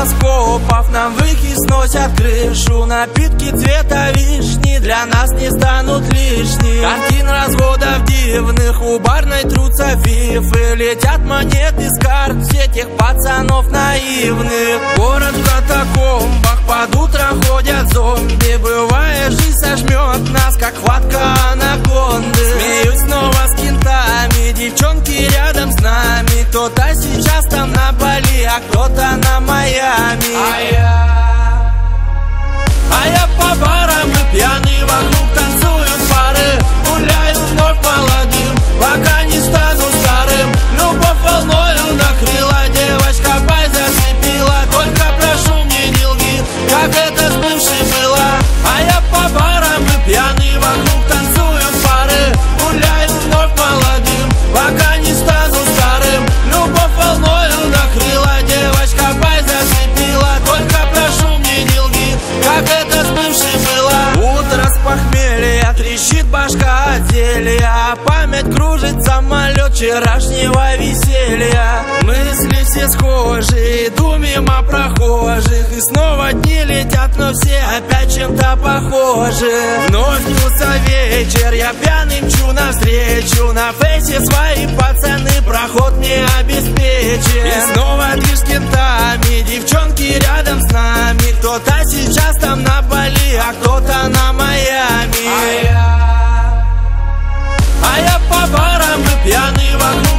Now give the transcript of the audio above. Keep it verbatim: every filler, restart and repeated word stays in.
небоскопов нам выхи сносят крышу. Напитки цвета вишни для нас не станут лишними. Картин разводов дивных у барной трутся фифы. Летят монеты с карт все тех пацанов наивных. Город в катакомбах, под утро ходят зомби. Бывает, жизнь сожмет нас, как хватка анаконды. Смеюсь снова с кентами, девчонки рядом с нами. Кто-то сейчас там на Бали, а кто-то на Майами. А я, а я по барам и пьяный, вокруг танцуют пары. Гуляю вновь молодым, пока не стану старым. Любовь волною накрыла, девочка пай зацепила. Только прошу, мне не лги, как это с бывшей было. А я по барам и пьяный, вокруг танцуют пары. Гуляю вновь молодым, пока не стану старым. Любовь волною накрыла, девочка пай зацепила. Только прошу, мне не лги, как это с бывшей было. Утро с похмелья, трещит башка от зелья. Память кружит самолет вчерашнего веселья. Мысли все схожи, иду мимо прохожих. И снова дни летят, но все опять чем-то похожи. Вновь мнется вечер, я пьяный мчу навстречу. На фейсе свои пацаны проход не обеспечен. И снова движ с кентами, девчонки рядом с нами. Кто-то сейчас там на Бали, а кто-то на Майами. А я, а я по барам и пьяный вокруг